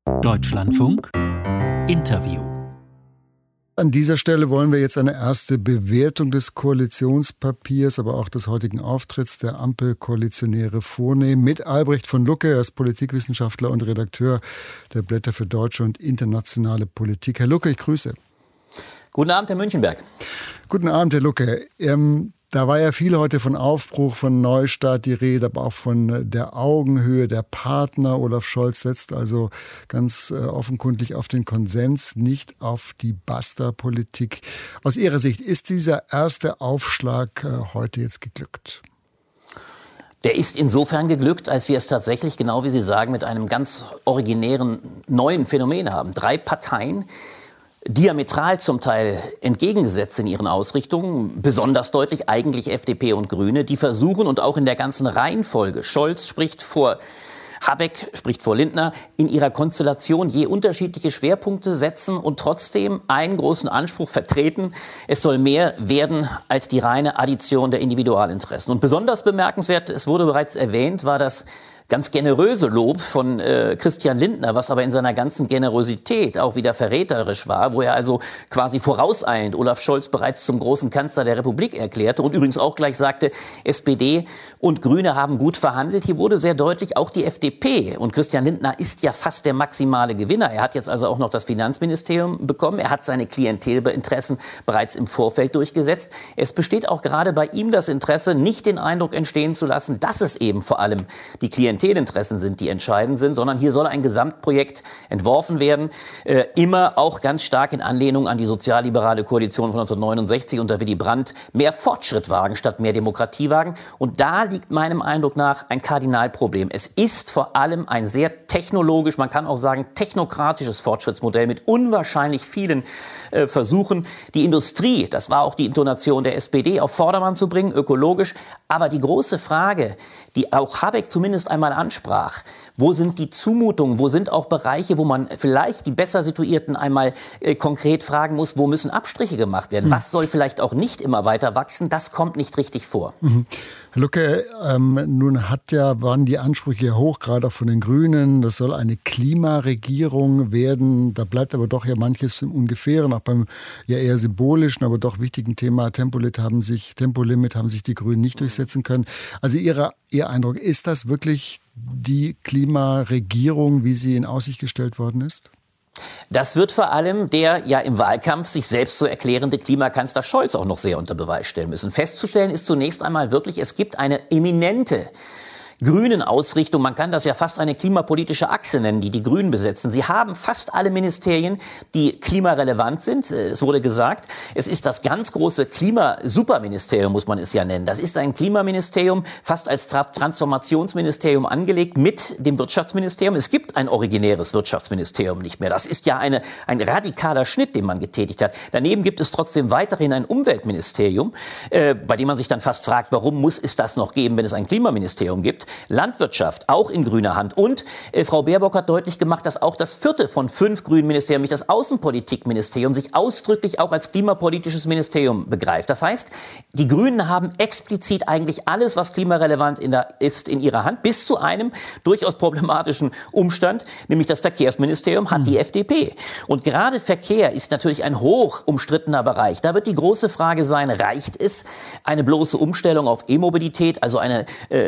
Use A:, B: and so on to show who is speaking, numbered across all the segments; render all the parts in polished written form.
A: Deutschlandfunk Interview.
B: An dieser Stelle wollen wir jetzt eine erste Bewertung des Koalitionspapiers, aber auch des heutigen Auftritts der Ampelkoalitionäre vornehmen. Mit Albrecht von Lucke, er ist Politikwissenschaftler und Redakteur der Blätter für deutsche und internationale Politik. Herr Lucke, ich grüße.
C: Guten Abend, Herr Münchenberg.
B: Guten Abend, Herr Lucke. Da war ja viel heute von Aufbruch, von Neustart die Rede, aber auch von der Augenhöhe der Partner. Olaf Scholz setzt also ganz offenkundig auf den Konsens, nicht auf die Basta-Politik. Aus Ihrer Sicht, ist dieser erste Aufschlag heute jetzt geglückt?
C: Der ist insofern geglückt, als wir es tatsächlich, genau wie Sie sagen, mit einem ganz originären neuen Phänomen haben. 3 Parteien, diametral zum Teil entgegengesetzt in ihren Ausrichtungen, besonders deutlich eigentlich FDP und Grüne, die versuchen und auch in der ganzen Reihenfolge, Scholz spricht vor Habeck, spricht vor Lindner, in ihrer Konstellation je unterschiedliche Schwerpunkte setzen und trotzdem einen großen Anspruch vertreten. Es soll mehr werden als die reine Addition der Individualinteressen. Und besonders bemerkenswert, es wurde bereits erwähnt, war das ganz generöse Lob von Christian Lindner, was aber in seiner ganzen Generosität auch wieder verräterisch war, wo er also quasi vorauseilend Olaf Scholz bereits zum großen Kanzler der Republik erklärte und übrigens auch gleich sagte, SPD und Grüne haben gut verhandelt. Hier wurde sehr deutlich auch die FDP, und Christian Lindner ist ja fast der maximale Gewinner. Er hat jetzt also auch noch das Finanzministerium bekommen. Er hat seine Klientelinteressen bereits im Vorfeld durchgesetzt. Es besteht auch gerade bei ihm das Interesse, nicht den Eindruck entstehen zu lassen, dass es eben vor allem die Klientelinteressen sind, die entscheidend sind, sondern hier soll ein Gesamtprojekt entworfen werden, immer auch ganz stark in Anlehnung an die sozialliberale Koalition von 1969 unter Willy Brandt, mehr Fortschritt wagen statt mehr Demokratie wagen. Und da liegt meinem Eindruck nach ein Kardinalproblem. Es ist vor allem ein sehr technologisch, man kann auch sagen technokratisches Fortschrittsmodell mit unwahrscheinlich vielen Versuchen, die Industrie, das war auch die Intonation der SPD, auf Vordermann zu bringen, ökologisch. Aber die große Frage, die auch Habeck zumindest einmal ansprach, wo sind die Zumutungen, wo sind auch Bereiche, wo man vielleicht die besser Situierten einmal konkret fragen muss, wo müssen Abstriche gemacht werden? Was soll vielleicht auch nicht immer weiter wachsen? Das kommt nicht richtig vor.
B: Herr Lucke, nun waren die Ansprüche hoch, gerade auch von den Grünen. Das soll eine Klimaregierung werden. Da bleibt aber doch ja manches im Ungefähren, auch beim ja eher symbolischen, aber doch wichtigen Thema Tempolimit haben sich die Grünen nicht durchsetzen können. Also Ihr Eindruck, ist das wirklich die Klimaregierung, wie sie in Aussicht gestellt worden ist?
C: Das wird vor allem der ja im Wahlkampf sich selbst so erklärende Klimakanzler Scholz auch noch sehr unter Beweis stellen müssen. Festzustellen ist zunächst einmal wirklich, es gibt eine eminente grünen Ausrichtung, man kann das ja fast eine klimapolitische Achse nennen, die Grünen besetzen. Sie haben fast alle Ministerien, die klimarelevant sind. Es wurde gesagt, es ist das ganz große Klimasuperministerium, muss man es ja nennen. Das ist ein Klimaministerium, fast als Transformationsministerium angelegt mit dem Wirtschaftsministerium. Es gibt ein originäres Wirtschaftsministerium nicht mehr. Das ist ja ein radikaler Schnitt, den man getätigt hat. Daneben gibt es trotzdem weiterhin ein Umweltministerium, bei dem man sich dann fast fragt, warum muss es das noch geben, wenn es ein Klimaministerium gibt. Landwirtschaft, auch in grüner Hand. Und Frau Baerbock hat deutlich gemacht, dass auch das 4. von 5 grünen Ministerien, nämlich das Außenpolitikministerium, sich ausdrücklich auch als klimapolitisches Ministerium begreift. Das heißt, die Grünen haben explizit eigentlich alles, was klimarelevant ist, in ihrer Hand, bis zu einem durchaus problematischen Umstand, nämlich das Verkehrsministerium hat die FDP. Und gerade Verkehr ist natürlich ein hoch umstrittener Bereich. Da wird die große Frage sein, reicht es, eine bloße Umstellung auf E-Mobilität, also eine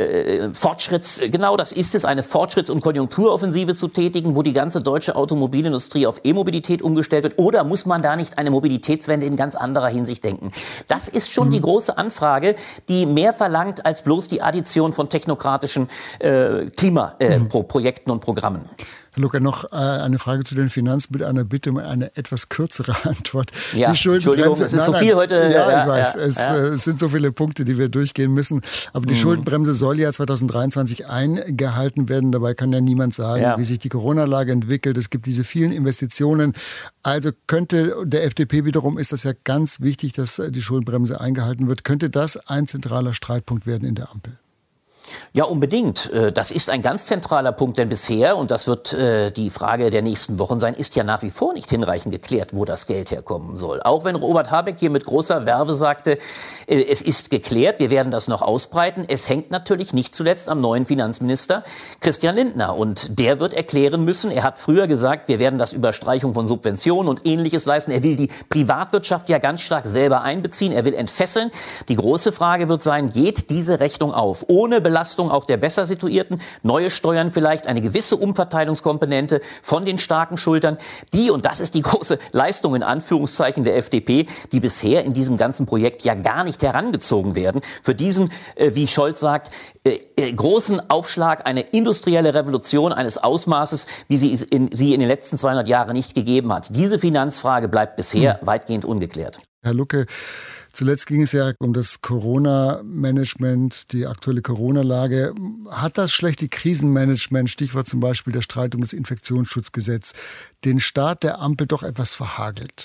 C: genau das ist es, eine Fortschritts- und Konjunkturoffensive zu tätigen, wo die ganze deutsche Automobilindustrie auf E-Mobilität umgestellt wird? Oder muss man da nicht eine Mobilitätswende in ganz anderer Hinsicht denken? Das ist schon die große Anfrage, die mehr verlangt als bloß die Addition von technokratischen Klimaprojekten und Programmen.
B: Herr Lucke, noch eine Frage zu den Finanzen mit einer Bitte um eine etwas kürzere Antwort.
C: Ja, Entschuldigung, es ist so viel heute.
B: Ja, ich weiß, es sind so viele Punkte, die wir durchgehen müssen. Aber die Schuldenbremse soll ja 2023 eingehalten werden. Dabei kann ja niemand sagen, wie sich die Corona-Lage entwickelt. Es gibt diese vielen Investitionen. Also könnte der FDP wiederum, ist das ja ganz wichtig, dass die Schuldenbremse eingehalten wird, könnte das ein zentraler Streitpunkt werden in der Ampel?
C: Ja, unbedingt. Das ist ein ganz zentraler Punkt, denn bisher, und das wird die Frage der nächsten Wochen sein, ist ja nach wie vor nicht hinreichend geklärt, wo das Geld herkommen soll. Auch wenn Robert Habeck hier mit großer Verve sagte, es ist geklärt, wir werden das noch ausbreiten. Es hängt natürlich nicht zuletzt am neuen Finanzminister Christian Lindner. Und der wird erklären müssen, er hat früher gesagt, wir werden das über Streichung von Subventionen und Ähnliches leisten. Er will die Privatwirtschaft ja ganz stark selber einbeziehen. Er will entfesseln. Die große Frage wird sein, geht diese Rechnung auf? Ohne Belastung auch der besser Situierten, neue Steuern vielleicht, eine gewisse Umverteilungskomponente von den starken Schultern, die, und das ist die große Leistung in Anführungszeichen der FDP, die bisher in diesem ganzen Projekt ja gar nicht herangezogen werden, für diesen, wie Scholz sagt, großen Aufschlag, eine industrielle Revolution eines Ausmaßes, wie sie in den letzten 200 Jahren nicht gegeben hat. Diese Finanzfrage bleibt bisher weitgehend ungeklärt.
B: Herr Lucke, zuletzt ging es ja um das Corona-Management, die aktuelle Corona-Lage. Hat das schlechte Krisenmanagement, Stichwort zum Beispiel der Streit um das Infektionsschutzgesetz, den Start der Ampel doch etwas verhagelt?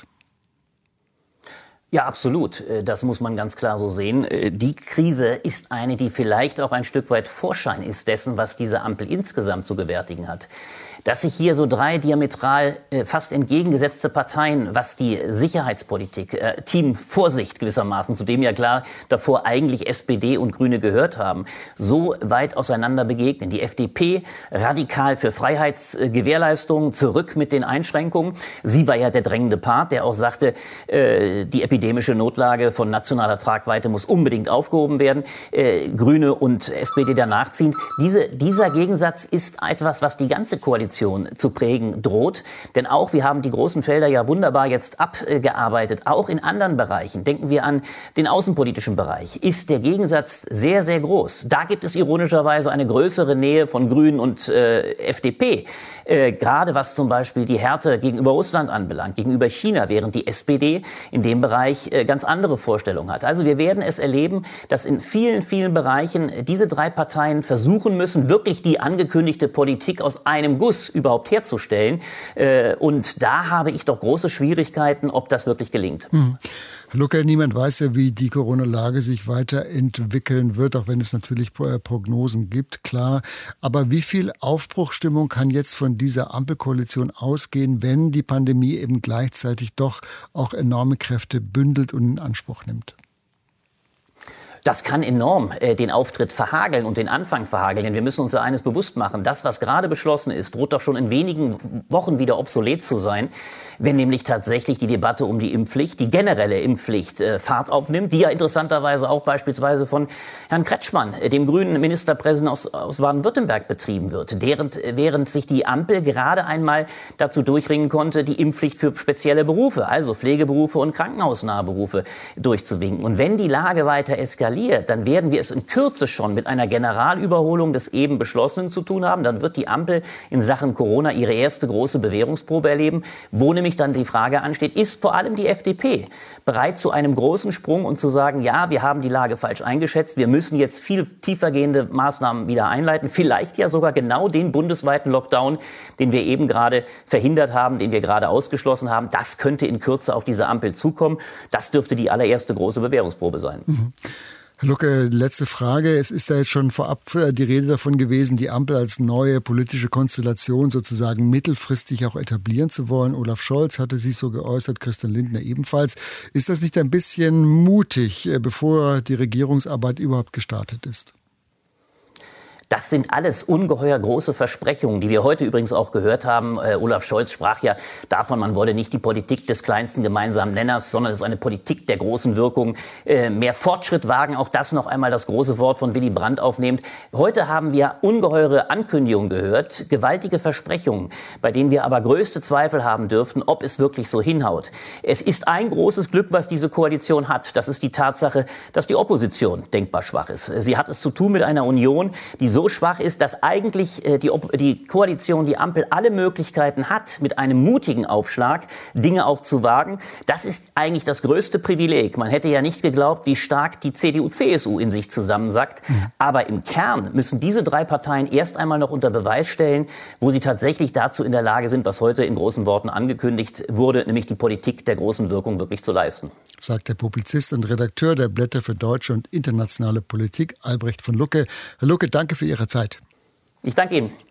C: Ja, absolut. Das muss man ganz klar so sehen. Die Krise ist eine, die vielleicht auch ein Stück weit Vorschein ist dessen, was diese Ampel insgesamt zu gewärtigen hat. Dass sich hier so drei diametral fast entgegengesetzte Parteien, was die Sicherheitspolitik, Team Vorsicht gewissermaßen, zu dem ja klar davor eigentlich SPD und Grüne gehört haben, so weit auseinander begegnen. Die FDP radikal für Freiheitsgewährleistungen, zurück mit den Einschränkungen. Sie war ja der drängende Part, der auch sagte, die epidemische Notlage von nationaler Tragweite muss unbedingt aufgehoben werden. Grüne und SPD danach ziehen. Dieser Gegensatz ist etwas, was die ganze Koalition zu prägen droht. Denn auch, wir haben die großen Felder ja wunderbar jetzt abgearbeitet, auch in anderen Bereichen. Denken wir an den außenpolitischen Bereich. Ist der Gegensatz sehr, sehr groß. Da gibt es ironischerweise eine größere Nähe von Grünen und FDP. Gerade was zum Beispiel die Härte gegenüber Russland anbelangt, gegenüber China, während die SPD in dem Bereich ganz andere Vorstellungen hat. Also wir werden es erleben, dass in vielen, vielen Bereichen diese drei Parteien versuchen müssen, wirklich die angekündigte Politik aus einem Guss überhaupt herzustellen. Und da habe ich doch große Schwierigkeiten, ob das wirklich gelingt.
B: Herr Lucke, niemand weiß ja, wie die Corona-Lage sich weiterentwickeln wird, auch wenn es natürlich Prognosen gibt, klar. Aber wie viel Aufbruchstimmung kann jetzt von dieser Ampelkoalition ausgehen, wenn die Pandemie eben gleichzeitig doch auch enorme Kräfte bündelt und in Anspruch nimmt?
C: Das kann enorm den Auftritt verhageln und den Anfang verhageln. Denn wir müssen uns ja eines bewusst machen. Das, was gerade beschlossen ist, droht doch schon in wenigen Wochen wieder obsolet zu sein, wenn nämlich tatsächlich die Debatte um die Impfpflicht, die generelle Impfpflicht, Fahrt aufnimmt, die ja interessanterweise auch beispielsweise von Herrn Kretschmann, dem grünen Ministerpräsidenten aus Baden-Württemberg, betrieben wird. Während sich die Ampel gerade einmal dazu durchringen konnte, die Impfpflicht für spezielle Berufe, also Pflegeberufe und krankenhausnahe Berufe, durchzuwinken. Und wenn die Lage weiter eskaliert, dann werden wir es in Kürze schon mit einer Generalüberholung des eben Beschlossenen zu tun haben. Dann wird die Ampel in Sachen Corona ihre erste große Bewährungsprobe erleben, wo nämlich dann die Frage ansteht, ist vor allem die FDP bereit zu einem großen Sprung und zu sagen, ja, wir haben die Lage falsch eingeschätzt, wir müssen jetzt viel tiefergehende Maßnahmen wieder einleiten, vielleicht ja sogar genau den bundesweiten Lockdown, den wir eben gerade verhindert haben, den wir gerade ausgeschlossen haben. Das könnte in Kürze auf diese Ampel zukommen. Das dürfte die allererste große Bewährungsprobe sein.
B: Herr Lucke, letzte Frage. Es ist da jetzt schon vorab die Rede davon gewesen, die Ampel als neue politische Konstellation sozusagen mittelfristig auch etablieren zu wollen. Olaf Scholz hatte sich so geäußert, Christian Lindner ebenfalls. Ist das nicht ein bisschen mutig, bevor die Regierungsarbeit überhaupt gestartet ist?
C: Das sind alles ungeheuer große Versprechungen, die wir heute übrigens auch gehört haben. Olaf Scholz sprach ja davon, man wolle nicht die Politik des kleinsten gemeinsamen Nenners, sondern es ist eine Politik der großen Wirkung. Mehr Fortschritt wagen, auch das noch einmal das große Wort von Willy Brandt aufnehmend. Heute haben wir ungeheure Ankündigungen gehört, gewaltige Versprechungen, bei denen wir aber größte Zweifel haben dürften, ob es wirklich so hinhaut. Es ist ein großes Glück, was diese Koalition hat. Das ist die Tatsache, dass die Opposition denkbar schwach ist. Sie hat es zu tun mit einer Union, die so schwach ist, dass eigentlich die Koalition, die Ampel, alle Möglichkeiten hat, mit einem mutigen Aufschlag Dinge auch zu wagen. Das ist eigentlich das größte Privileg. Man hätte ja nicht geglaubt, wie stark die CDU-CSU in sich zusammensackt. Aber im Kern müssen diese drei Parteien erst einmal noch unter Beweis stellen, wo sie tatsächlich dazu in der Lage sind, was heute in großen Worten angekündigt wurde, nämlich die Politik der großen Wirkung wirklich zu leisten.
B: sagt der Publizist und Redakteur der Blätter für deutsche und internationale Politik, Albrecht von Lucke. Herr Lucke, danke für Ihre Zeit.
C: Ich danke Ihnen.